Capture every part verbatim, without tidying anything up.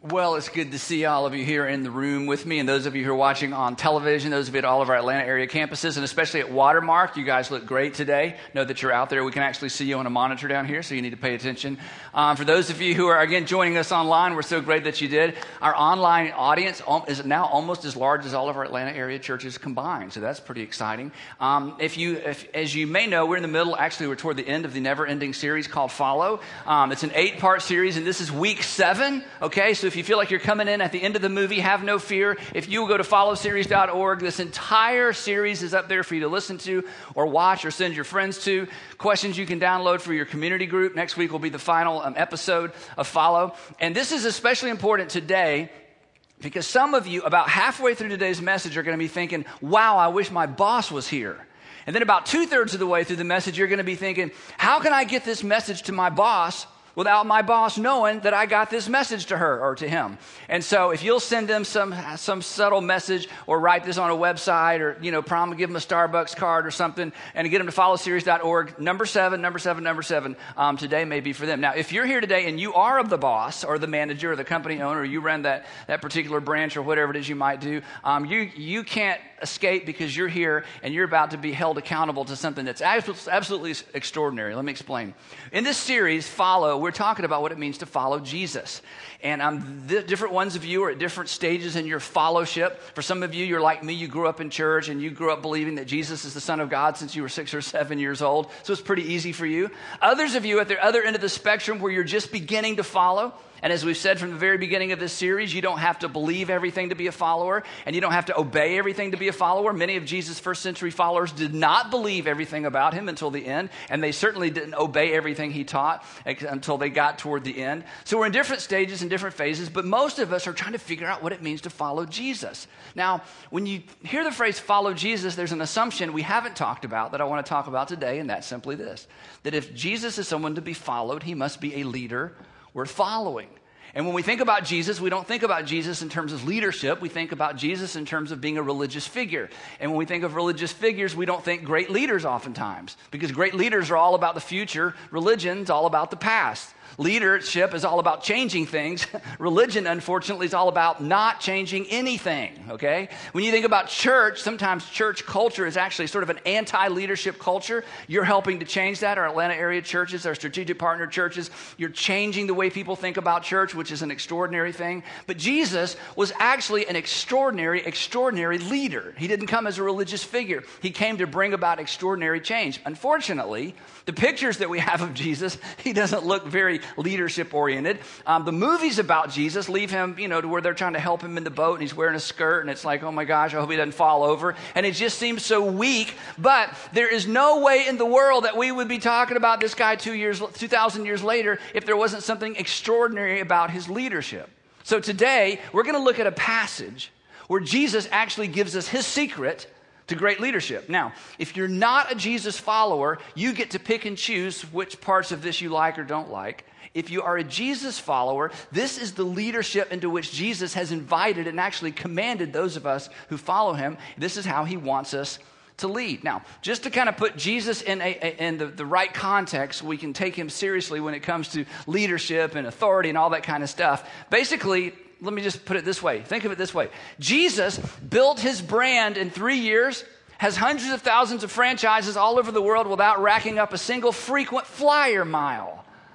Well, it's good to see all of you here in the room with me, and those of you who are watching on television, those of you at all of our Atlanta area campuses, and especially at Watermark. You guys look great today. Know that you're out there. We can actually see you on a monitor down here, so you need to pay attention. Um, for those of you who are, again, joining us online, we're so great that you did. Our online audience is now almost as large as all of our Atlanta area churches combined, so that's pretty exciting. Um, if you, if, as you may know, we're in the middle, actually, we're toward the end of the never-ending series called Follow. Um, it's an eight-part series, and this is week seven, okay? So if you feel like you're coming in at the end of the movie, have no fear. If you will go to follow series dot org, this entire series is up there for you to listen to or watch or send your friends to. Questions you can download for your community group. Next week will be the final um, episode of Follow. And this is especially important today because some of you, about halfway through today's message, are going to be thinking, wow, I wish my boss was here. And then about two-thirds of the way through the message, you're going to be thinking, how can I get this message to my boss without my boss knowing that I got this message to her or to him? And so if you'll send them some some subtle message or write this on a website or, you know, probably give them a Starbucks card or something and get them to follow series dot org, number seven, number seven, number seven, um, today may be for them. Now, if you're here today and you are the boss or the manager or the company owner, or you run that, that particular branch or whatever it is you might do, um, you, you can't escape because you're here and you're about to be held accountable to something that's absolutely extraordinary. Let me explain. In this series, Follow, we're talking about what it means to follow Jesus. And um, the different ones of you are at different stages in your fellowship. For some of you, you're like me. You grew up in church and you grew up believing that Jesus is the Son of God since you were six or seven years old. So it's pretty easy for you. Others of you at the other end of the spectrum where you're just beginning to follow. And as we've said from the very beginning of this series, you don't have to believe everything to be a follower, and you don't have to obey everything to be a follower. Many of Jesus' first century followers did not believe everything about him until the end, and they certainly didn't obey everything he taught until they got toward the end. So we're in different stages and different phases, but most of us are trying to figure out what it means to follow Jesus. Now, when you hear the phrase follow Jesus, there's an assumption we haven't talked about that I want to talk about today, and that's simply this: that if Jesus is someone to be followed, he must be a leader worth following. And when we think about Jesus, we don't think about Jesus in terms of leadership. We think about Jesus in terms of being a religious figure. And when we think of religious figures, we don't think great leaders oftentimes, because great leaders are all about the future. Religion's all about the past. Leadership is all about changing things. Religion, unfortunately, is all about not changing anything, okay? When you think about church, sometimes church culture is actually sort of an anti-leadership culture. You're helping to change that. Our Atlanta area churches, our strategic partner churches, you're changing the way people think about church, which is an extraordinary thing. But Jesus was actually an extraordinary, extraordinary leader. He didn't come as a religious figure. He came to bring about extraordinary change. Unfortunately, the pictures that we have of Jesus, he doesn't look very leadership oriented. Um, the movies about Jesus leave him, you know, to where they're trying to help him in the boat and he's wearing a skirt and it's like, oh my gosh, I hope he doesn't fall over. And it just seems so weak. But there is no way in the world that we would be talking about this guy two years, two thousand years later if there wasn't something extraordinary about his leadership. So today we're going to look at a passage where Jesus actually gives us his secret to great leadership. Now, if you're not a Jesus follower, you get to pick and choose which parts of this you like or don't like. If you are a Jesus follower, this is the leadership into which Jesus has invited and actually commanded those of us who follow him. This is how he wants us to lead. Now, just to kind of put Jesus in, a, a, in the, the right context, we can take him seriously when it comes to leadership and authority and all that kind of stuff. Basically, let me just put it this way. Think of it this way. Jesus built his brand in three years, has hundreds of thousands of franchises all over the world without racking up a single frequent flyer mile.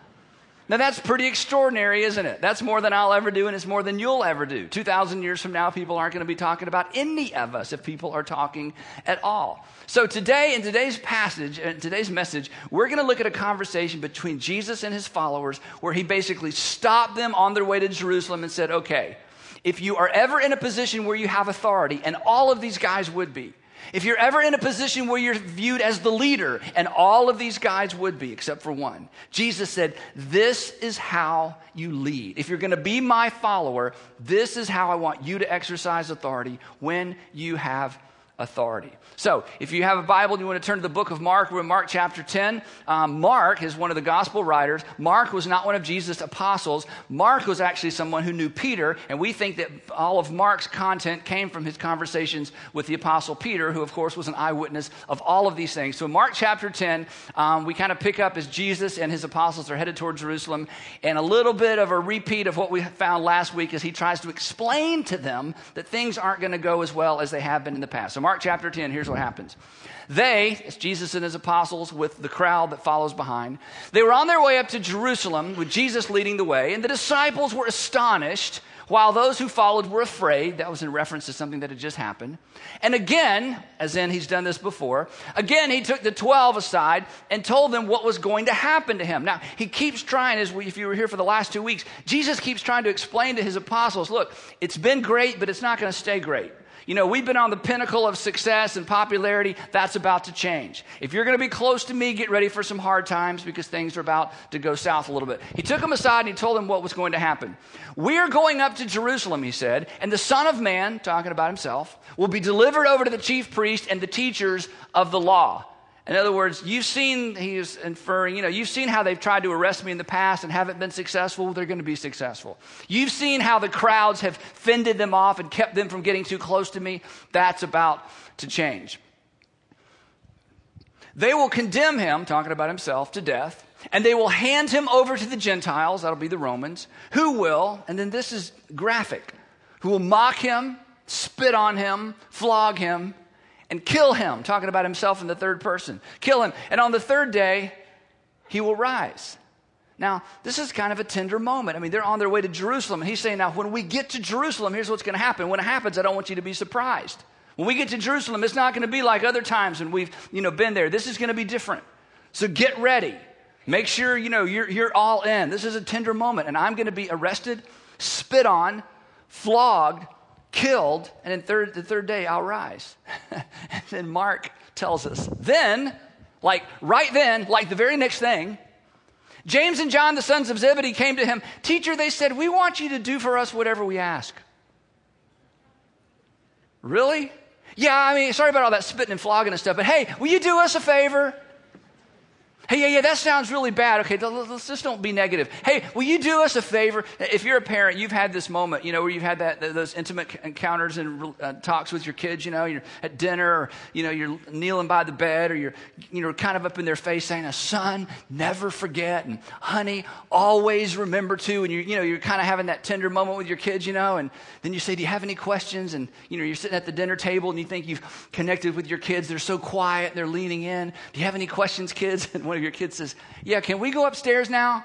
Now, that's pretty extraordinary, isn't it? That's more than I'll ever do, and it's more than you'll ever do. two thousand years from now, people aren't going to be talking about any of us, if people are talking at all. So today, in today's passage, in today's message, we're going to look at a conversation between Jesus and his followers where he basically stopped them on their way to Jerusalem and said, okay, if you are ever in a position where you have authority, and all of these guys would be, if you're ever in a position where you're viewed as the leader, and all of these guys would be, except for one, Jesus said, this is how you lead. If you're going to be my follower, this is how I want you to exercise authority when you have authority. So if you have a Bible and you want to turn to the book of Mark, we're in Mark chapter ten. Um, Mark is one of the gospel writers. Mark was not one of Jesus' apostles. Mark was actually someone who knew Peter, and we think that all of Mark's content came from his conversations with the apostle Peter, who of course was an eyewitness of all of these things. So in Mark chapter ten, um, we kind of pick up as Jesus and his apostles are headed toward Jerusalem, and a little bit of a repeat of what we found last week as he tries to explain to them that things aren't going to go as well as they have been in the past. So Mark chapter ten, here's what happens. They, it's Jesus and his apostles with the crowd that follows behind, they were on their way up to Jerusalem with Jesus leading the way, and the disciples were astonished while those who followed were afraid. That was in reference to something that had just happened. And again, as in he's done this before, again he took the twelve aside and told them what was going to happen to him. Now, he keeps trying, as we, if you were here for the last two weeks, Jesus keeps trying to explain to his apostles, look, it's been great, but it's not going to stay great. You know, we've been on the pinnacle of success and popularity. That's about to change. If you're going to be close to me, get ready for some hard times because things are about to go south a little bit. He took them aside and he told them what was going to happen. We're going up to Jerusalem, he said, and the Son of Man, talking about himself, will be delivered over to the chief priest and the teachers of the law. In other words, you've seen, he is inferring, you know, you've seen how they've tried to arrest me in the past and haven't been successful. They're going to be successful. You've seen how the crowds have fended them off and kept them from getting too close to me. That's about to change. They will condemn him, talking about himself, to death, and they will hand him over to the Gentiles, that'll be the Romans, who will, and then this is graphic, who will mock him, spit on him, flog him, and kill him, talking about himself in the third person. Kill him. And on the third day, he will rise. Now, this is kind of a tender moment. I mean, they're on their way to Jerusalem. And he's saying, now, when we get to Jerusalem, here's what's going to happen. When it happens, I don't want you to be surprised. When we get to Jerusalem, it's not going to be like other times when we've, you know, been there. This is going to be different. So get ready. Make sure, you know, you're, you're all in. This is a tender moment. And I'm going to be arrested, spit on, flogged, killed, and in third, the third day I'll rise. And then Mark tells us, then, like right then, like the very next thing, James and John, the sons of Zebedee, came to him. Teacher, they said, we want you to do for us whatever we ask. Really? Yeah, I mean, sorry about all that spitting and flogging and stuff, but hey, will you do us a favor? Hey, yeah, yeah, that sounds really bad. Okay, let's just don't be negative. Hey, will you do us a favor? If you're a parent, you've had this moment, you know, where you've had that those intimate encounters and uh, talks with your kids, you know, you're at dinner or, you know, you're kneeling by the bed or you're, you know, kind of up in their face saying, son, never forget, and honey, always remember to, and you you know, you're kind of having that tender moment with your kids, you know, and then you say, do you have any questions? And, you know, you're sitting at the dinner table and you think you've connected with your kids. They're so quiet. They're leaning in. Do you have any questions, kids? And one of your kids says, yeah, can we go upstairs now?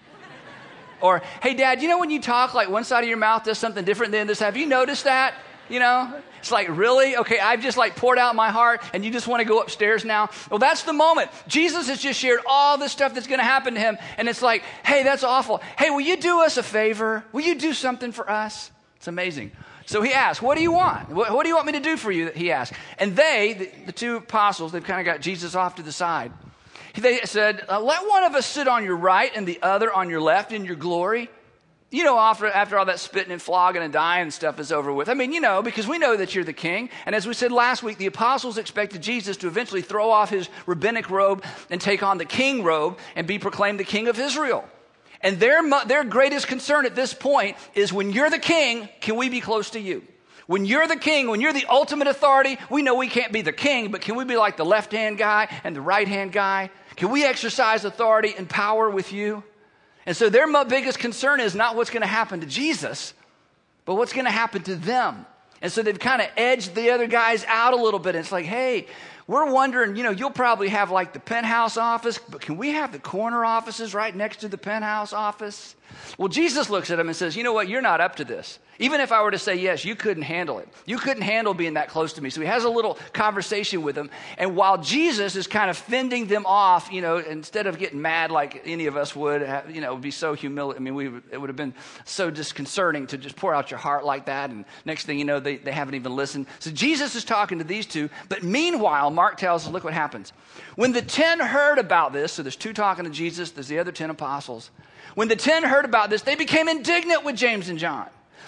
Or, hey, Dad, you know when you talk, like one side of your mouth does something different than this? Have you noticed that? You know, it's like, really? Okay, I've just like poured out my heart and you just want to go upstairs now? Well, that's the moment. Jesus has just shared all this stuff that's going to happen to him. And it's like, hey, that's awful. Hey, will you do us a favor? Will you do something for us? It's amazing. So he asked, what do you want? What, what do you want me to do for you? He asked. And they, the, the two apostles, they've kind of got Jesus off to the side. They said, uh, let one of us sit on your right and the other on your left in your glory. You know, after, after all that spitting and flogging and dying and stuff is over with. I mean, you know, because we know that you're the king. And as we said last week, the apostles expected Jesus to eventually throw off his rabbinic robe and take on the king robe and be proclaimed the king of Israel. And their, their greatest concern at this point is when you're the king, can we be close to you? When you're the king, when you're the ultimate authority, we know we can't be the king, but can we be like the left-hand guy and the right-hand guy? Can we exercise authority and power with you? And so their biggest concern is not what's going to happen to Jesus, but what's going to happen to them. And so they've kind of edged the other guys out a little bit. And it's like, hey, we're wondering, you know, you'll probably have like the penthouse office, but can we have the corner offices right next to the penthouse office? Well, Jesus looks at them and says, you know what, you're not up to this. Even if I were to say yes, you couldn't handle it. You couldn't handle being that close to me. So he has a little conversation with them. And while Jesus is kind of fending them off, you know, instead of getting mad like any of us would, you know, it would be so humiliating. I mean, we, it would have been so disconcerting to just pour out your heart like that. And next thing you know, they, they haven't even listened. So Jesus is talking to these two. But meanwhile, Mark tells us, look what happens. When the ten heard about this, so there's two talking to Jesus, there's the other ten apostles. When the ten heard about this, they became indignant with James and John.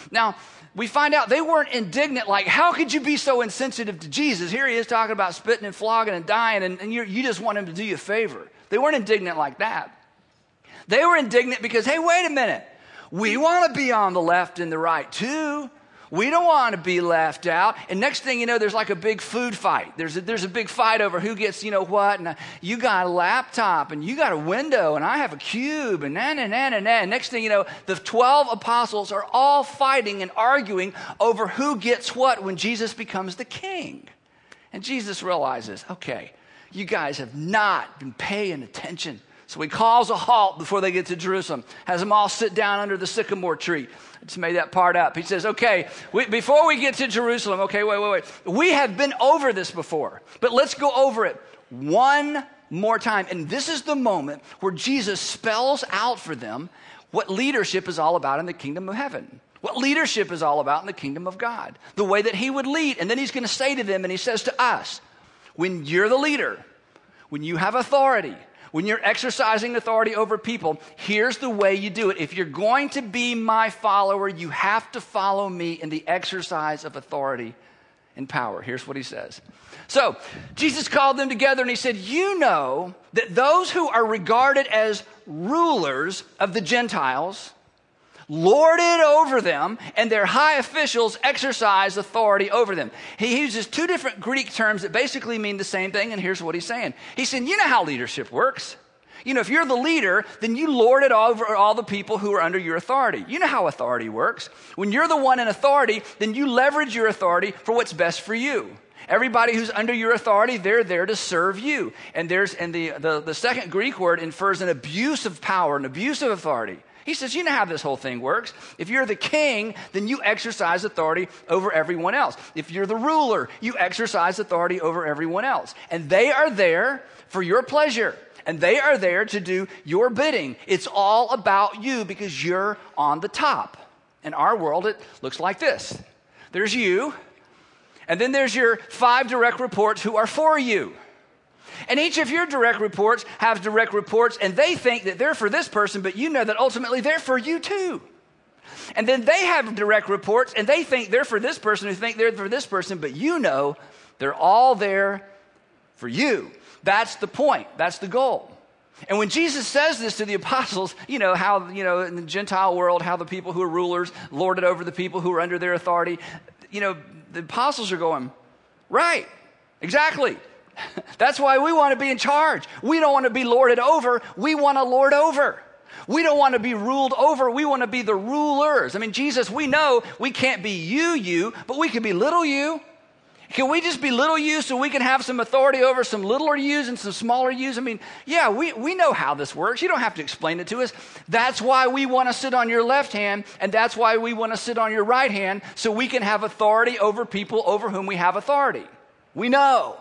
Now, we find out they weren't indignant, like, how could you be so insensitive to Jesus? Here he is talking about spitting and flogging and dying, and, and you you just want him to do you a favor. They weren't indignant like that. They were indignant because, hey, wait a minute. We want to be on the left and the right too. We don't want to be left out. And next thing you know, there's like a big food fight. There's a, there's a big fight over who gets, you know what, and uh, you got a laptop, and you got a window, and I have a cube, and na, na, na, na, na. And next thing you know, the twelve apostles are all fighting and arguing over who gets what when Jesus becomes the king. And Jesus realizes, okay, you guys have not been paying attention. So he calls a halt before they get to Jerusalem, has them all sit down under the sycamore tree. I just made that part up. He says, okay, we, before we get to Jerusalem, okay, wait, wait, wait. We have been over this before, but let's go over it one more time. And this is the moment where Jesus spells out for them what leadership is all about in the kingdom of heaven, what leadership is all about in the kingdom of God, the way that he would lead. And then he's going to say to them, and he says to us, when you're the leader, when you have authority, when you're exercising authority over people, here's the way you do it. If you're going to be my follower, you have to follow me in the exercise of authority and power. Here's what he says. So Jesus called them together and he said, you know that those who are regarded as rulers of the Gentiles lord it over them, and their high officials exercise authority over them. He uses two different Greek terms that basically mean the same thing, and here's what he's saying. He's saying, you know how leadership works. You know, if you're the leader, then you lord it over all the people who are under your authority. You know how authority works. When you're the one in authority, then you leverage your authority for what's best for you. Everybody who's under your authority, they're there to serve you. And there's and the, the, the second Greek word infers an abuse of power, an abuse of authority. He says, you know how this whole thing works. If you're the king, then you exercise authority over everyone else. If you're the ruler, you exercise authority over everyone else. And they are there for your pleasure. And they are there to do your bidding. It's all about you because you're on the top. In our world, it looks like this. There's you, and then there's your five direct reports who are for you. And each of your direct reports have direct reports, and they think that they're for this person, but you know that ultimately they're for you too. And then they have direct reports, and they think they're for this person, who think they're for this person, but you know they're all there for you. That's the point. That's the goal. And when Jesus says this to the apostles, you know, how, you know, in the Gentile world, how the people who are rulers lord it over the people who are under their authority, you know, the apostles are going, right, exactly. That's why we want to be in charge. We don't want to be lorded over. We want to lord over. We don't want to be ruled over. We want to be the rulers. I mean, Jesus, we know we can't be you, you, but we can be little you. Can we just be little you so we can have some authority over some littler yous and some smaller yous? I mean, yeah, we, we know how this works. You don't have to explain it to us. That's why we want to sit on your left hand, and that's why we want to sit on your right hand, so we can have authority over people over whom we have authority. We know.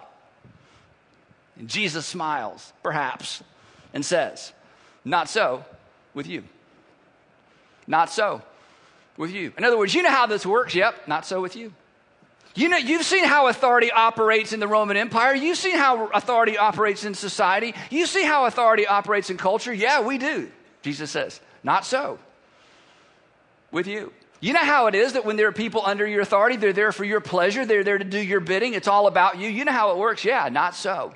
And Jesus smiles, perhaps, and says, not so with you. Not so with you. In other words, you know how this works. Yep, not so with you. You know, you've seen how authority operates in the Roman Empire. You've seen how authority operates in society. You see how authority operates in culture. Yeah, we do. Jesus says, not so with you. You know how it is that when there are people under your authority, they're there for your pleasure. They're there to do your bidding. It's all about you. You know how it works. Yeah, not so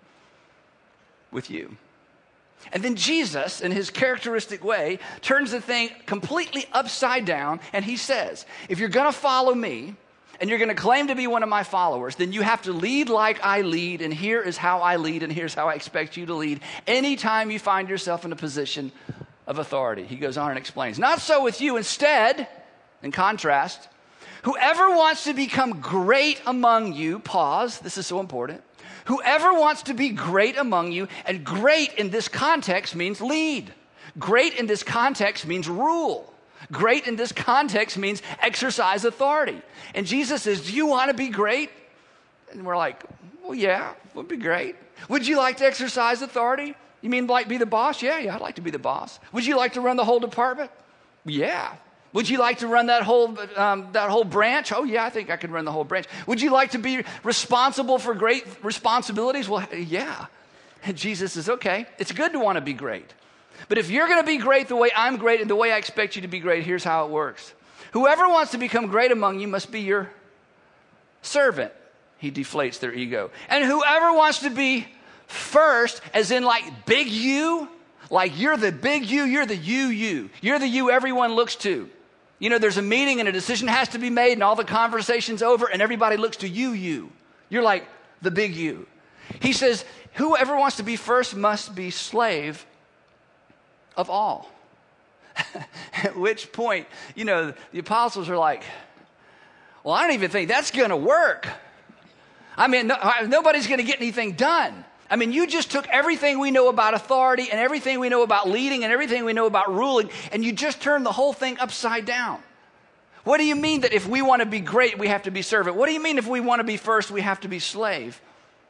with you. And then Jesus, in his characteristic way, turns the thing completely upside down, and he says, if you're going to follow me, and you're going to claim to be one of my followers, then you have to lead like I lead, and here is how I lead, and here's how I expect you to lead anytime you find yourself in a position of authority. He goes on and explains, not so with you. Instead, in contrast, whoever wants to become great among you, pause, this is so important, whoever wants to be great among you, and great in this context means lead. Great in this context means rule. Great in this context means exercise authority. And Jesus says, do you want to be great? And we're like, well, yeah, would be great. Would you like to exercise authority? You mean like be the boss? Yeah, yeah, I'd like to be the boss. Would you like to run the whole department? Yeah. Would you like to run that whole um, that whole branch? Oh, yeah, I think I could run the whole branch. Would you like to be responsible for great responsibilities? Well, yeah. And Jesus says, okay, it's good to want to be great. But if you're going to be great the way I'm great and the way I expect you to be great, here's how it works. Whoever wants to become great among you must be your servant. He deflates their ego. And whoever wants to be first, as in like big you, like you're the big you, you're the you, you. You're the you everyone looks to. You know, there's a meeting and a decision has to be made and all the conversation's over and everybody looks to you, you. You're like the big you. He says, whoever wants to be first must be slave of all. At which point, you know, the apostles are like, well, I don't even think that's going to work. I mean, no, nobody's going to get anything done. I mean, you just took everything we know about authority and everything we know about leading and everything we know about ruling, and you just turned the whole thing upside down. What do you mean that if we want to be great, we have to be servant? What do you mean if we want to be first, we have to be slave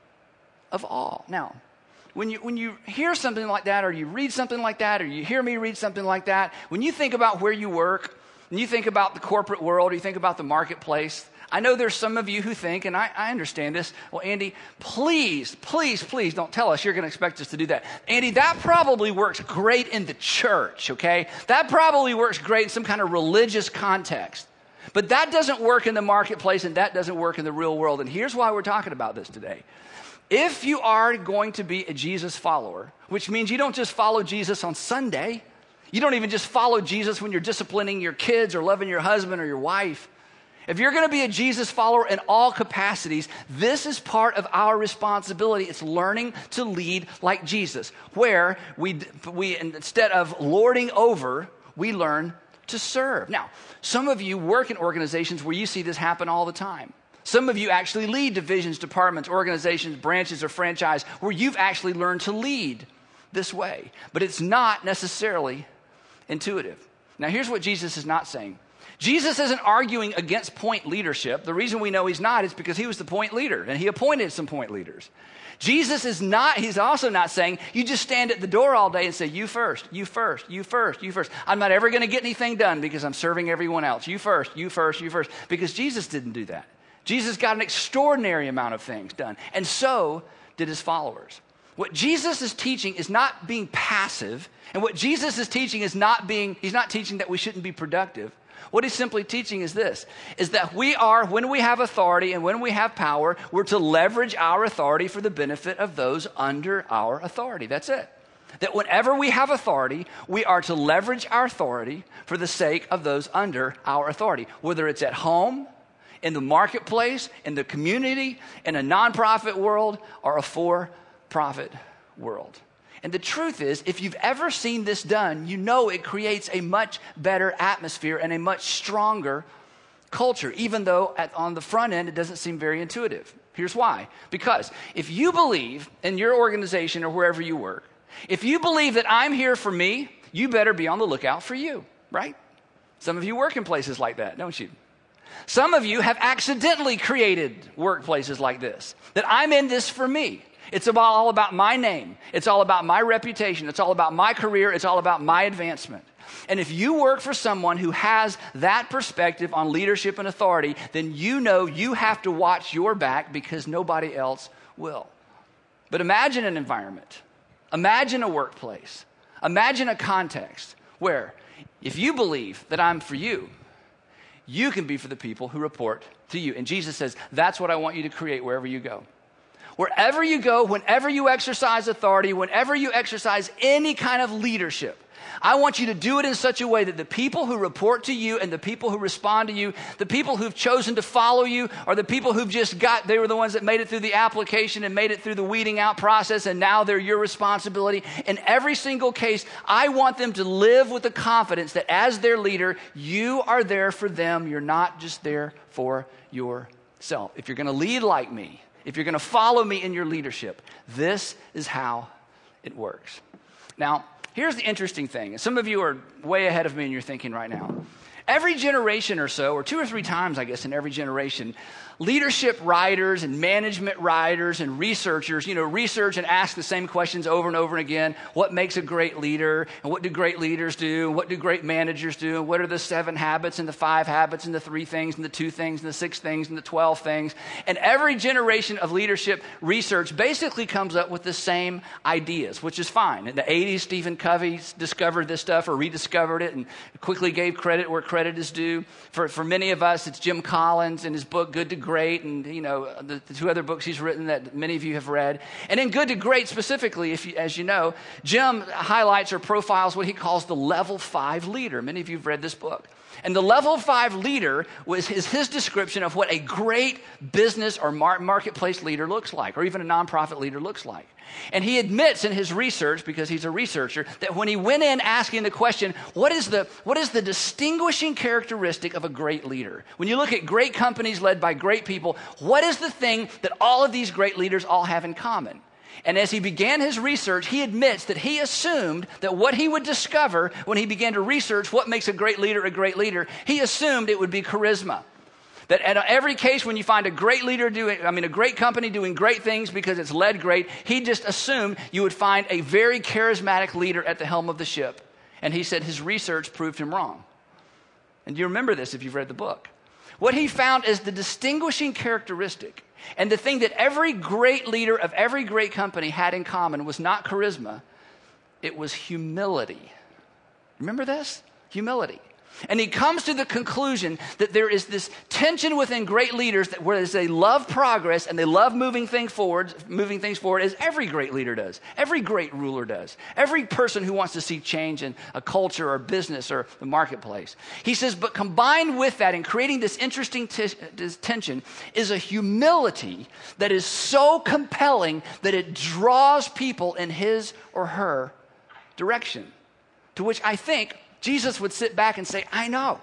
of all? Now, when you when you hear something like that, or you read something like that, or you hear me read something like that, when you think about where you work, and you think about the corporate world, or you think about the marketplace, I know there's some of you who think, and I, I understand this, well, Andy, please, please, please don't tell us you're going to expect us to do that. Andy, that probably works great in the church, okay? That probably works great in some kind of religious context. But that doesn't work in the marketplace, and that doesn't work in the real world. And here's why we're talking about this today. If you are going to be a Jesus follower, which means you don't just follow Jesus on Sunday, you don't even just follow Jesus when you're disciplining your kids or loving your husband or your wife. If you're going to be a Jesus follower in all capacities, this is part of our responsibility. It's learning to lead like Jesus, where we, we instead of lording over, we learn to serve. Now, some of you work in organizations where you see this happen all the time. Some of you actually lead divisions, departments, organizations, branches, or franchise where you've actually learned to lead this way. But it's not necessarily intuitive. Now, here's what Jesus is not saying. Jesus isn't arguing against point leadership. The reason we know he's not is because he was the point leader, and he appointed some point leaders. Jesus is not, he's also not saying, you just stand at the door all day and say, you first, you first, you first, you first. I'm not ever going to get anything done because I'm serving everyone else. You first, you first, you first. Because Jesus didn't do that. Jesus got an extraordinary amount of things done, and so did his followers. What Jesus is teaching is not being passive, and what Jesus is teaching is not being, he's not teaching that we shouldn't be productive. What he's simply teaching is this, is that we are, when we have authority and when we have power, we're to leverage our authority for the benefit of those under our authority. That's it. That whenever we have authority, we are to leverage our authority for the sake of those under our authority, whether it's at home, in the marketplace, in the community, in a nonprofit world, or a for-profit world. And the truth is, if you've ever seen this done, you know it creates a much better atmosphere and a much stronger culture, even though at, on the front end, it doesn't seem very intuitive. Here's why. Because if you believe in your organization or wherever you work, if you believe that I'm here for me, you better be on the lookout for you, right? Some of you work in places like that, don't you? Some of you have accidentally created workplaces like this, that I'm in this for me. It's about, all about my name. It's all about my reputation. It's all about my career. It's all about my advancement. And if you work for someone who has that perspective on leadership and authority, then you know you have to watch your back because nobody else will. But imagine an environment. Imagine a workplace. Imagine a context where if you believe that I'm for you, you can be for the people who report to you. And Jesus says, that's what I want you to create wherever you go. Wherever you go, whenever you exercise authority, whenever you exercise any kind of leadership, I want you to do it in such a way that the people who report to you and the people who respond to you, the people who've chosen to follow you, or the people who've just got, they were the ones that made it through the application and made it through the weeding out process, and now they're your responsibility. In every single case, I want them to live with the confidence that as their leader, you are there for them. You're not just there for yourself. If you're going to lead like me, if you're going to follow me in your leadership, this is how it works. Now, here's the interesting thing. Some of you are way ahead of me and you're thinking right now. Every generation or so, or two or three times, I guess, in every generation, leadership writers and management writers and researchers, you know, research and ask the same questions over and over again. What makes a great leader? And what do great leaders do? And what do great managers do? And what are the seven habits and the five habits and the three things and the two things and the six things and the twelve things? And every generation of leadership research basically comes up with the same ideas, which is fine. In the eighties, Stephen Covey discovered this stuff or rediscovered it and quickly gave credit where credit credit is due. For, for many of us, it's Jim Collins and his book, Good to Great, and, you know, the, the two other books he's written that many of you have read. And in Good to Great specifically, if you, as you know, Jim highlights or profiles what he calls the level five leader. Many of you have read this book. And the level five leader was his, his description of what a great business or mar- marketplace leader looks like, or even a nonprofit leader looks like. And he admits in his research, because he's a researcher, that when he went in asking the question, what is the, what is the distinguishing characteristic of a great leader? When you look at great companies led by great people, what is the thing that all of these great leaders all have in common? And as he began his research, he admits that he assumed that what he would discover when he began to research what makes a great leader a great leader, he assumed it would be charisma. That at every case when you find a great leader doing, I mean, a great company doing great things because it's led great, he just assumed you would find a very charismatic leader at the helm of the ship. And he said his research proved him wrong. And you remember this if you've read the book. What he found is the distinguishing characteristic, and the thing that every great leader of every great company had in common was not charisma, it was humility. Remember this? Humility. And he comes to the conclusion that there is this tension within great leaders that whereas they love progress and they love moving things forward, moving things forward as every great leader does, every great ruler does, every person who wants to see change in a culture or business or the marketplace. He says, but combined with that and creating this interesting t- this tension is a humility that is so compelling that it draws people in his or her direction, to which I think Jesus would sit back and say, I know.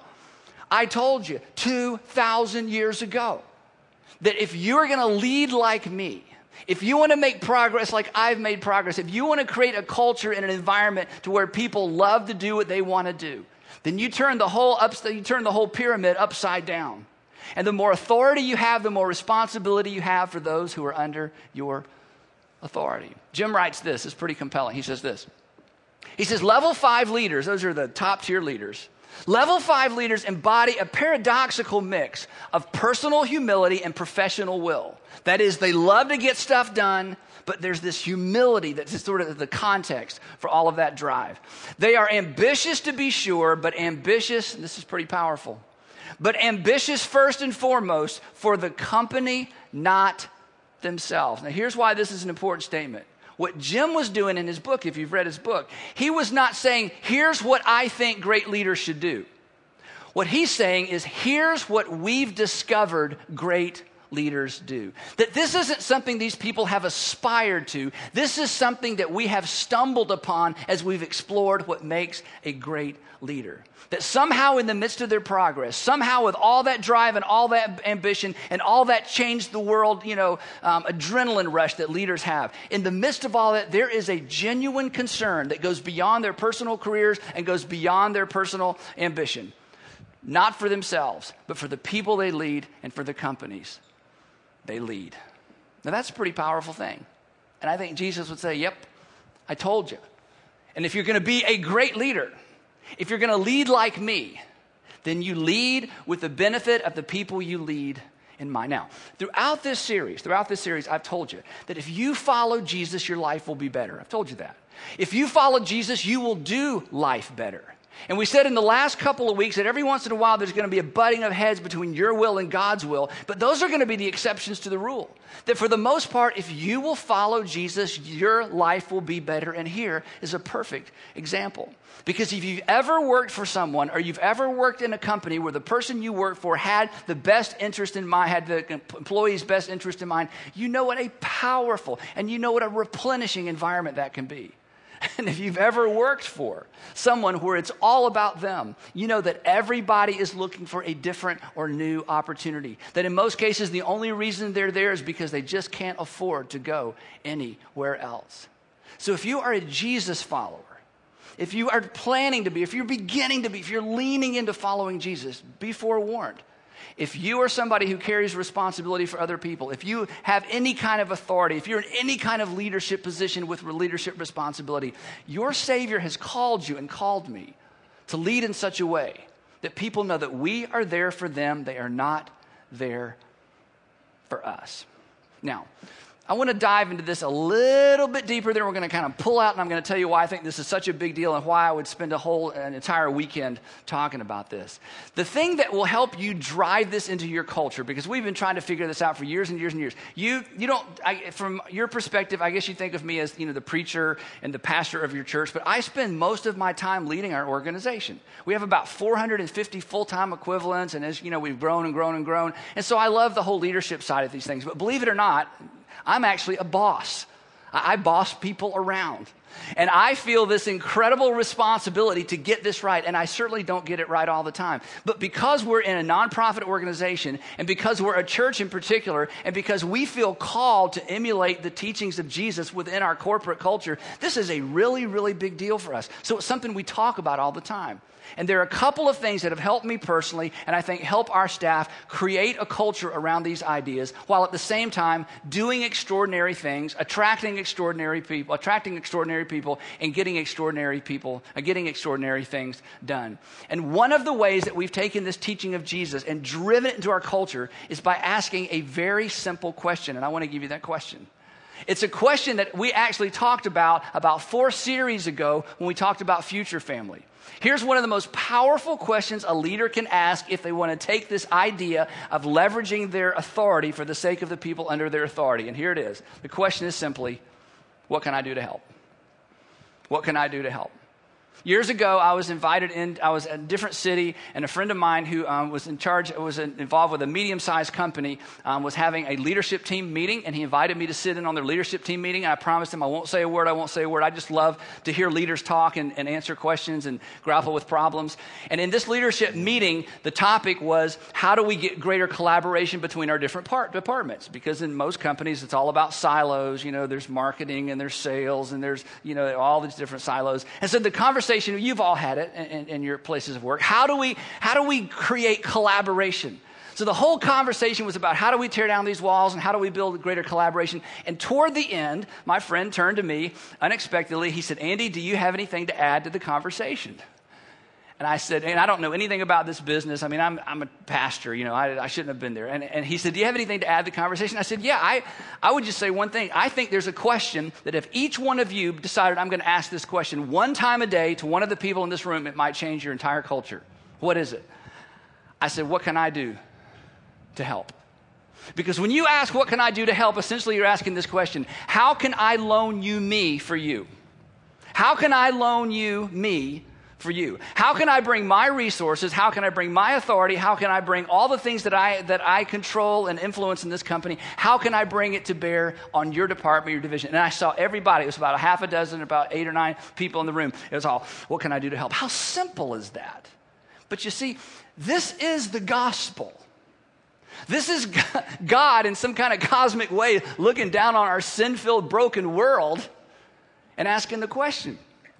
I told you two thousand years ago that if you're going to lead like me, if you want to make progress like I've made progress, if you want to create a culture and an environment to where people love to do what they want to do, then you turn the whole up, you turn the whole pyramid upside down. And the more authority you have, the more responsibility you have for those who are under your authority. Jim writes this. It's pretty compelling. He says this. He says, level five leaders, those are the top tier leaders. Level five leaders embody a paradoxical mix of personal humility and professional will. That is, they love to get stuff done, but there's this humility that's sort of the context for all of that drive. They are ambitious to be sure, but ambitious, and this is pretty powerful, but ambitious first and foremost for the company, not themselves. Now, here's why this is an important statement. What Jim was doing in his book, if you've read his book, he was not saying, here's what I think great leaders should do. What he's saying is, here's what we've discovered great leaders do. That this isn't something these people have aspired to. This is something that we have stumbled upon as we've explored what makes a great leader. That somehow in the midst of their progress, somehow with all that drive and all that ambition and all that change the world, you know, um, adrenaline rush that leaders have, in the midst of all that, there is a genuine concern that goes beyond their personal careers and goes beyond their personal ambition. Not for themselves, but for the people they lead and for the companies they lead. Now that's a pretty powerful thing. And I think Jesus would say, yep, I told you. And if you're going to be a great leader, if you're going to lead like me, then you lead with the benefit of the people you lead in mind. Now, throughout this series, throughout this series, I've told you that if you follow Jesus, your life will be better. I've told you that. If you follow Jesus, you will do life better. And we said in the last couple of weeks that every once in a while there's going to be a butting of heads between your will and God's will, but those are going to be the exceptions to the rule. That for the most part, if you will follow Jesus, your life will be better. And here is a perfect example. Because if you've ever worked for someone or you've ever worked in a company where the person you work for had the best interest in mind, had the employee's best interest in mind, you know what a powerful and you know what a replenishing environment that can be. And if you've ever worked for someone where it's all about them, you know that everybody is looking for a different or new opportunity. That in most cases, the only reason they're there is because they just can't afford to go anywhere else. So if you are a Jesus follower, if you are planning to be, if you're beginning to be, if you're leaning into following Jesus, be forewarned. If you are somebody who carries responsibility for other people, if you have any kind of authority, if you're in any kind of leadership position with leadership responsibility, your Savior has called you and called me to lead in such a way that people know that we are there for them. They are not there for us. Now, I want to dive into this a little bit deeper. Then we're going to kind of pull out, and I'm going to tell you why I think this is such a big deal and why I would spend a whole, an entire weekend talking about this. The thing that will help you drive this into your culture, because we've been trying to figure this out for years and years and years. You, you don't, I, from your perspective, I guess you think of me as, you know, the preacher and the pastor of your church, but I spend most of my time leading our organization. We have about four hundred fifty full-time equivalents, and as you know, we've grown and grown and grown. And so I love the whole leadership side of these things. But believe it or not, I'm actually a boss. I boss people around. And I feel this incredible responsibility to get this right. And I certainly don't get it right all the time. But because we're in a nonprofit organization, and because we're a church in particular, and because we feel called to emulate the teachings of Jesus within our corporate culture, this is a really, really big deal for us. So it's something we talk about all the time. And there are a couple of things that have helped me personally, and I think help our staff create a culture around these ideas, while at the same time doing extraordinary things, attracting extraordinary people, attracting extraordinary people, and getting extraordinary people, uh, getting extraordinary things done. And one of the ways that we've taken this teaching of Jesus and driven it into our culture is by asking a very simple question, and I want to give you that question. It's a question that we actually talked about about four series ago when we talked about future family. Here's one of the most powerful questions a leader can ask if they want to take this idea of leveraging their authority for the sake of the people under their authority. And here it is. The question is simply, what can I do to help? What can I do to help? Years ago, I was invited in, I was at a different city, and a friend of mine who um, was in charge, was involved with a medium-sized company, um, was having a leadership team meeting, and he invited me to sit in on their leadership team meeting, and I promised him I won't say a word, I won't say a word. I just love to hear leaders talk and, and answer questions and grapple with problems. And in this leadership meeting, the topic was, how do we get greater collaboration between our different part, departments? Because in most companies, it's all about silos. You know, there's marketing, and there's sales, and there's, you know, all these different silos. And so the conversation, you've all had it in, in your places of work. How do we, how do we create collaboration? So the whole conversation was about how do we tear down these walls and how do we build greater collaboration? And toward the end, my friend turned to me unexpectedly. He said, Andy, do you have anything to add to the conversation? And I said, and I don't know anything about this business. I mean, I'm I'm a pastor, you know, I, I shouldn't have been there. And, and he said, do you have anything to add to the conversation? I said, yeah, I, I would just say one thing. I think there's a question that if each one of you decided I'm going to ask this question one time a day to one of the people in this room, it might change your entire culture. What is it? I said, what can I do to help? Because when you ask, what can I do to help, essentially you're asking this question, how can I loan you me for you? How can I loan you me for you? How can I bring my resources? How can I bring my authority? How can I bring all the things that I that I control and influence in this company? How can I bring it to bear on your department, your division? And I saw everybody. It was about a half a dozen, about eight or nine people in the room. It was all, what can I do to help? How simple is that? But you see, this is the gospel. This is God in some kind of cosmic way looking down on our sin-filled, broken world and asking the question,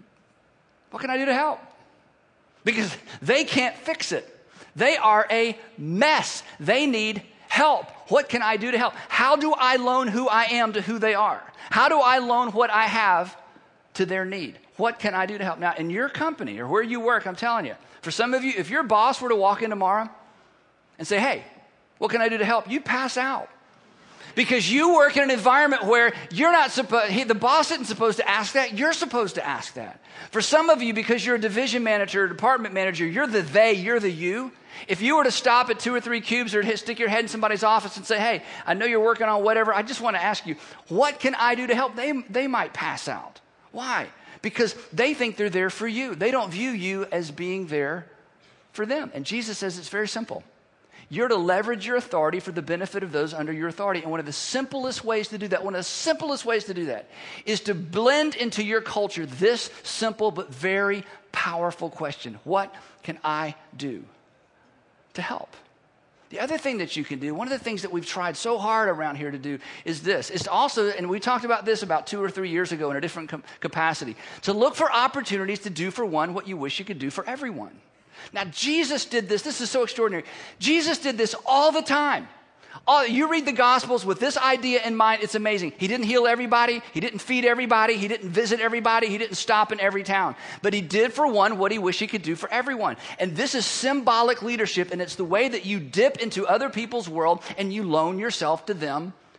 what can I do to help? Because they can't fix it. They are a mess. They need help. What can I do to help? How do I loan who I am to who they are? How do I loan what I have to their need? What can I do to help? Now, in your company or where you work, I'm telling you, for some of you, if your boss were to walk in tomorrow and say, hey, what can I do to help? You'd pass out. Because you work in an environment where you're not supposed, the boss isn't supposed to ask that, you're supposed to ask that. For some of you, because you're a division manager, a department manager, you're the they, you're the you. If you were to stop at two or three cubes or hit, stick your head in somebody's office and say, hey, I know you're working on whatever, I just want to ask you, what can I do to help? They, they might pass out. Why? Because they think they're there for you. They don't view you as being there for them. And Jesus says it's very simple. You're to leverage your authority for the benefit of those under your authority. And one of the simplest ways to do that, one of the simplest ways to do that is to blend into your culture this simple but very powerful question. What can I do to help? The other thing that you can do, one of the things that we've tried so hard around here to do is this. It's also, and we talked about this about two or three years ago in a different com- capacity, to look for opportunities to do for one what you wish you could do for everyone. Now, Jesus did this. This is so extraordinary. Jesus did this all the time. All, you read the Gospels with this idea in mind, it's amazing. He didn't heal everybody. He didn't feed everybody. He didn't visit everybody. He didn't stop in every town. But he did for one what he wished he could do for everyone. And this is symbolic leadership, and it's the way that you dip into other people's world and you loan yourself to them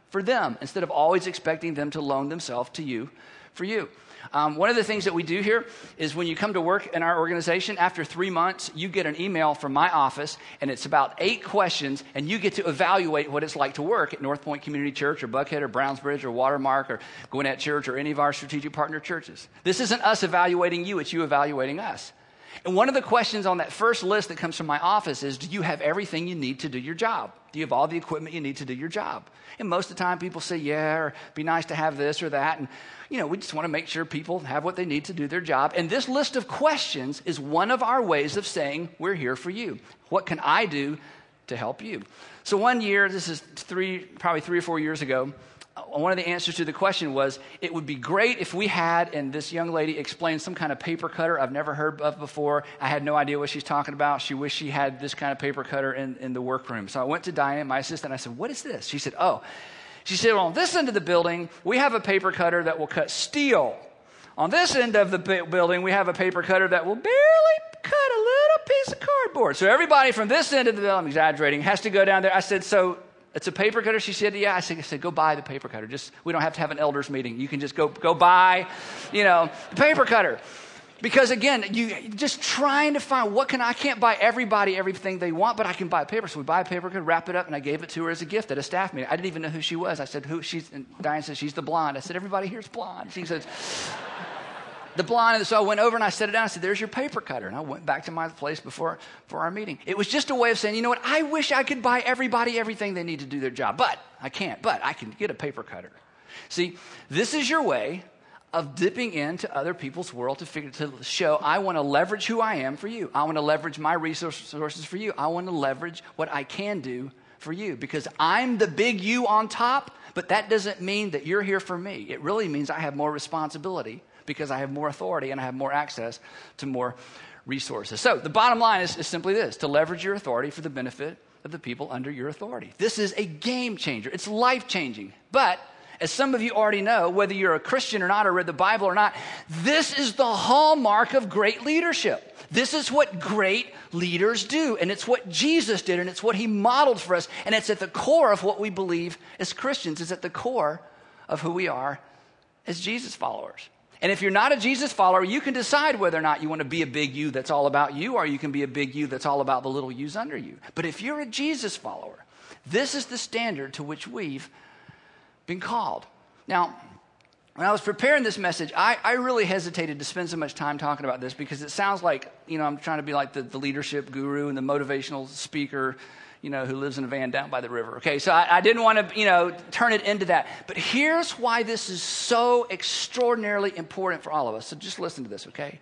for them instead of always expecting them to loan themselves to you for you. Um, one of the things that we do here is when you come to work in our organization, after three months, you get an email from my office, and it's about eight questions, and you get to evaluate what it's like to work at North Point Community Church or Buckhead or Brownsbridge or Watermark or Gwinnett Church or any of our strategic partner churches. This isn't us evaluating you, it's you evaluating us. And one of the questions on that first list that comes from my office is, do you have everything you need to do your job? Do you have all the equipment you need to do your job? And most of the time people say, yeah, or be nice to have this or that. And, you know, we just want to make sure people have what they need to do their job. And this list of questions is one of our ways of saying, we're here for you. What can I do to help you? So one year, this is three, probably three or four years ago, one of the answers to the question was, it would be great if we had, and this young lady explained some kind of paper cutter I've never heard of before. I had no idea what she's talking about. She wished she had this kind of paper cutter in, in the workroom. So I went to Diane, my assistant, and I said, what is this? She said, oh, she said, well, on this end of the building, we have a paper cutter that will cut steel. On this end of the building, we have a paper cutter that will barely cut a little piece of cardboard. So everybody from this end of the building, I'm exaggerating, has to go down there. I said, so it's a paper cutter? She said, yeah. I said, I said, go buy the paper cutter. Just, we don't have to have an elders meeting. You can just go, go buy, you know, the paper cutter. Because again, you just trying to find what can I can't buy everybody everything they want, but I can buy a paper. So we buy a paper cutter, wrap it up, and I gave it to her as a gift at a staff meeting. I didn't even know who she was. I said, who? She's, and Diane said, she's the blonde. I said, everybody here's blonde. She says, the blonde. And so I went over and I set it down. I said, there's your paper cutter. And I went back to my place before for our meeting. It was just a way of saying, you know what? I wish I could buy everybody everything they need to do their job, but I can't. But I can get a paper cutter. See, this is your way of dipping into other people's world to figure to show I want to leverage who I am for you. I want to leverage my resources for you. I want to leverage what I can do for you because I'm the big you on top, but that doesn't mean that you're here for me. It really means I have more responsibility because I have more authority and I have more access to more resources. So the bottom line is, is simply this, to leverage your authority for the benefit of the people under your authority. This is a game changer. It's life-changing. But as some of you already know, whether you're a Christian or not, or read the Bible or not, this is the hallmark of great leadership. This is what great leaders do, and it's what Jesus did, and it's what he modeled for us, and it's at the core of what we believe as Christians. It's at the core of who we are as Jesus followers. And if you're not a Jesus follower, you can decide whether or not you want to be a big you that's all about you, or you can be a big you that's all about the little yous under you. But if you're a Jesus follower, this is the standard to which we've been called. Now, when I was preparing this message, I, I really hesitated to spend so much time talking about this because it sounds like, you know, I'm trying to be like the, the leadership guru and the motivational speaker, you know, who lives in a van down by the river. Okay, so I, I didn't want to, you know, turn it into that. But here's why this is so extraordinarily important for all of us. So just listen to this, okay?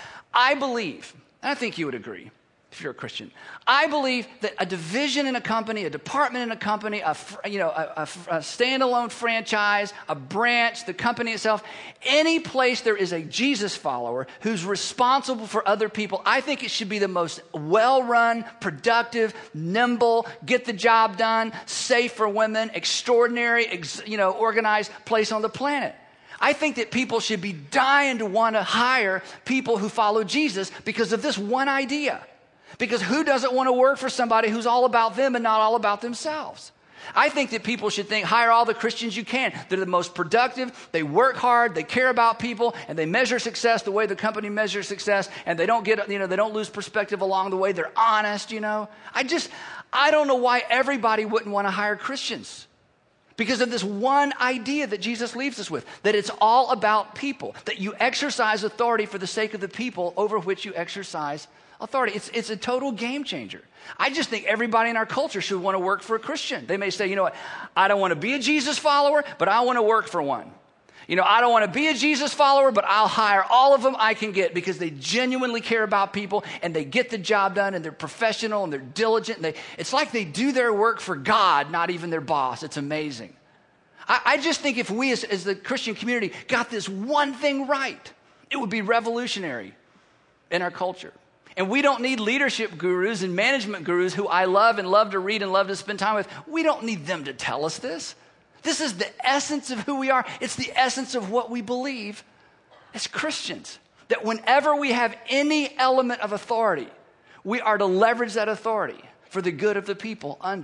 I believe, and I think you would agree, if you're a Christian, I believe that a division in a company, a department in a company, a, you know, a, a, a standalone franchise, a branch, the company itself, any place there is a Jesus follower who's responsible for other people, I think it should be the most well-run, productive, nimble, get the job done, safe for women, extraordinary, ex, you know, organized place on the planet. I think that people should be dying to want to hire people who follow Jesus because of this one idea. Because who doesn't want to work for somebody who's all about them and not all about themselves? I think that people should think, hire all the Christians you can. They're the most productive, they work hard, they care about people, and they measure success the way the company measures success, and they don't get, you know, they don't lose perspective along the way. They're honest, you know. I just, I don't know why everybody wouldn't want to hire Christians. Because of this one idea that Jesus leaves us with, that it's all about people, that you exercise authority for the sake of the people over which you exercise authority. It's, it's a total game changer. I just think everybody in our culture should want to work for a Christian. They may say, you know what, I don't want to be a Jesus follower, but I want to work for one. You know, I don't want to be a Jesus follower, but I'll hire all of them I can get because they genuinely care about people and they get the job done and they're professional and they're diligent. And they, it's like they do their work for God, not even their boss. It's amazing. I, I just think if we as, as the Christian community got this one thing right, it would be revolutionary in our culture. And we don't need leadership gurus and management gurus who I love and love to read and love to spend time with. We don't need them to tell us this. This is the essence of who we are. It's the essence of what we believe as Christians. That whenever we have any element of authority, we are to leverage that authority for the good of the people under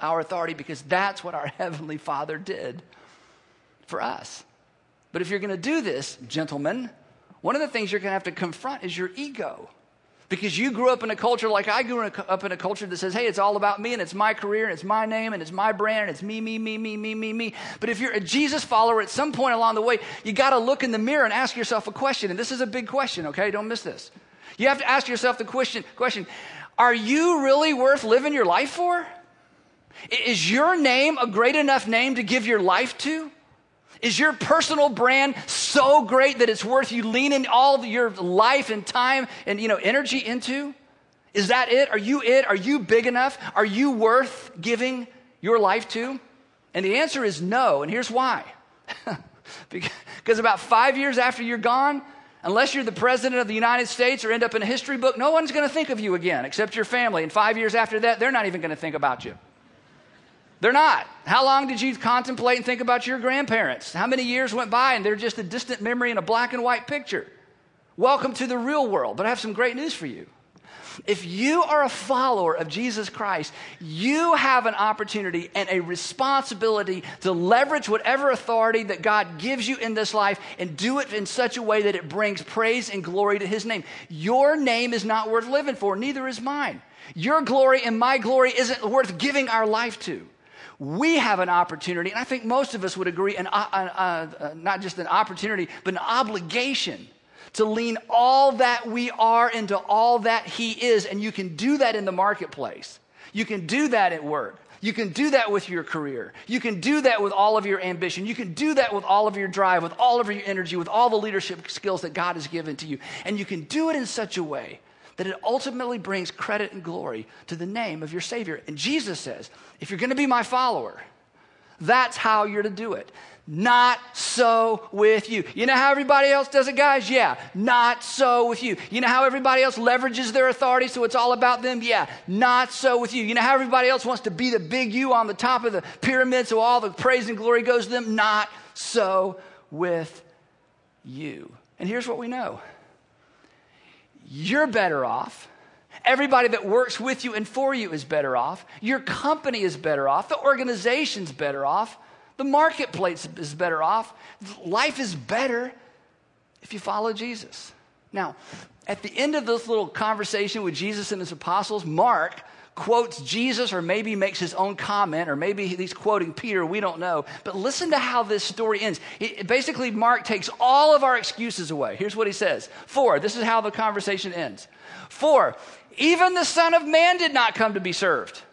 our authority because that's what our Heavenly Father did for us. But if you're going to do this, gentlemen, one of the things you're going to have to confront is your ego. Because you grew up in a culture like I grew up in a culture that says, hey, it's all about me and it's my career and it's my name and it's my brand and it's me, me, me, me, me, me, me. But if you're a Jesus follower, at some point along the way, you got to look in the mirror and ask yourself a question. And this is a big question, okay? Don't miss this. You have to ask yourself the question, question, are you really worth living your life for? Is your name a great enough name to give your life to? Is your personal brand so great that it's worth you leaning all your life and time and, you know, energy into? Is that it? Are you it? Are you big enough? Are you worth giving your life to? And the answer is no. And here's why. Because about five years after you're gone, unless you're the president of the United States or end up in a history book, no one's going to think of you again except your family. And five years after that, they're not even going to think about you. They're not. How long did you contemplate and think about your grandparents? How many years went by and they're just a distant memory in a black and white picture? Welcome to the real world. But I have some great news for you. If you are a follower of Jesus Christ, you have an opportunity and a responsibility to leverage whatever authority that God gives you in this life and do it in such a way that it brings praise and glory to his name. Your name is not worth living for, neither is mine. Your glory and my glory isn't worth giving our life to. We have an opportunity, and I think most of us would agree, an, uh, uh, uh, not just an opportunity, but an obligation to lean all that we are into all that he is. And you can do that in the marketplace. You can do that at work. You can do that with your career. You can do that with all of your ambition. You can do that with all of your drive, with all of your energy, with all the leadership skills that God has given to you. And you can do it in such a way that it ultimately brings credit and glory to the name of your Savior. And Jesus says, if you're going to be my follower, that's how you're to do it. Not so with you. You know how everybody else does it, guys? Yeah, not so with you. You know how everybody else leverages their authority so it's all about them? Yeah, not so with you. You know how everybody else wants to be the big you on the top of the pyramid so all the praise and glory goes to them? Not so with you. And here's what we know. You're better off. Everybody that works with you and for you is better off. Your company is better off. The organization's better off. The marketplace is better off. Life is better if you follow Jesus. Now, at the end of this little conversation with Jesus and his apostles, Mark quotes Jesus, or maybe makes his own comment, or maybe he's quoting Peter, we don't know. But listen to how this story ends. It, basically, Mark takes all of our excuses away. Here's what he says. For, this is how the conversation ends. For, even the Son of Man did not come to be served.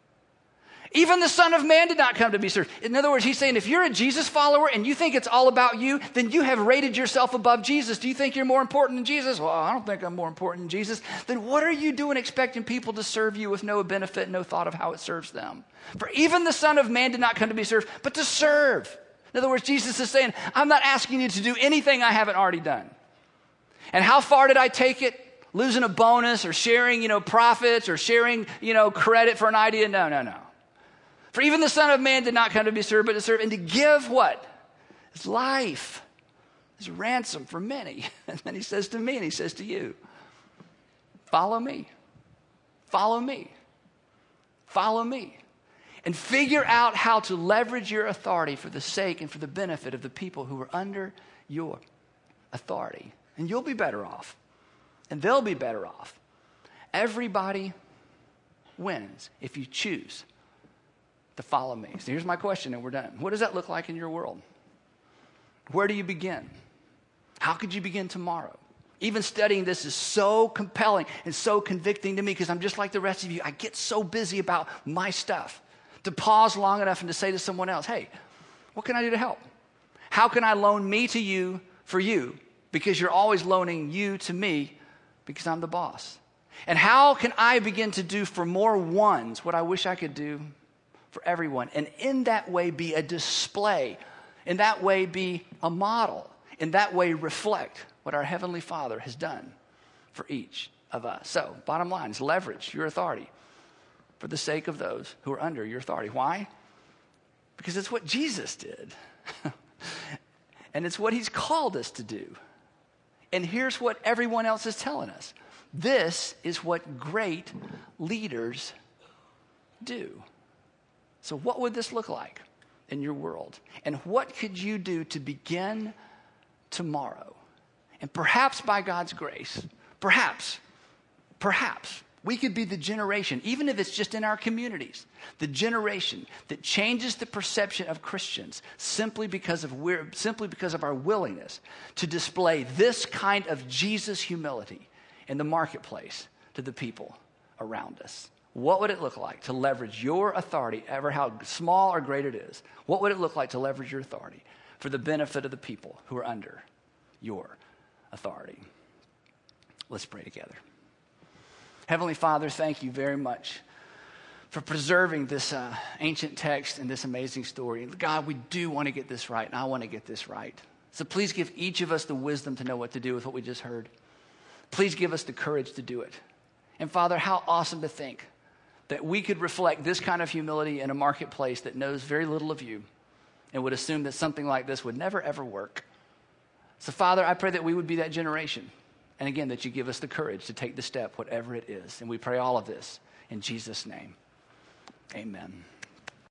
Even the Son of Man did not come to be served. In other words, he's saying if you're a Jesus follower and you think it's all about you, then you have rated yourself above Jesus. Do you think you're more important than Jesus? Well, I don't think I'm more important than Jesus. Then what are you doing expecting people to serve you with no benefit, no thought of how it serves them? For even the Son of Man did not come to be served, but to serve. In other words, Jesus is saying, I'm not asking you to do anything I haven't already done. And how far did I take it? Losing a bonus or sharing, you know, profits or sharing, you know, credit for an idea? No, no, no. For even the Son of Man did not come to be served, but to serve and to give what? His life, his ransom for many. And then he says to me and he says to you, follow me, follow me, follow me. And figure out how to leverage your authority for the sake and for the benefit of the people who are under your authority. And you'll be better off. And they'll be better off. Everybody wins if you choose to follow me. So here's my question and we're done. What does that look like in your world? Where do you begin? How could you begin tomorrow? Even studying this is so compelling and so convicting to me because I'm just like the rest of you. I get so busy about my stuff to pause long enough and to say to someone else, hey, what can I do to help? How can I loan me to you for you? Because you're always loaning you to me because I'm the boss. And how can I begin to do for more ones what I wish I could do for everyone, and in that way be a display, in that way be a model, in that way reflect what our Heavenly Father has done for each of us. So, bottom line is leverage your authority for the sake of those who are under your authority. Why? Because it's what Jesus did. And it's what he's called us to do. And here's what everyone else is telling us. This is what great leaders do. So what would this look like in your world? And what could you do to begin tomorrow? And perhaps by God's grace, perhaps, perhaps we could be the generation, even if it's just in our communities, the generation that changes the perception of Christians simply because of we're, simply because of our willingness to display this kind of Jesus humility in the marketplace to the people around us. What would it look like to leverage your authority, ever how small or great it is? What would it look like to leverage your authority for the benefit of the people who are under your authority? Let's pray together. Heavenly Father, thank you very much for preserving this uh, ancient text and this amazing story. God, we do want to get this right, and I want to get this right. So please give each of us the wisdom to know what to do with what we just heard. Please give us the courage to do it. And Father, how awesome to think that we could reflect this kind of humility in a marketplace that knows very little of you and would assume that something like this would never, ever work. So Father, I pray that we would be that generation. And again, that you give us the courage to take the step, whatever it is. And we pray all of this in Jesus' name. Amen.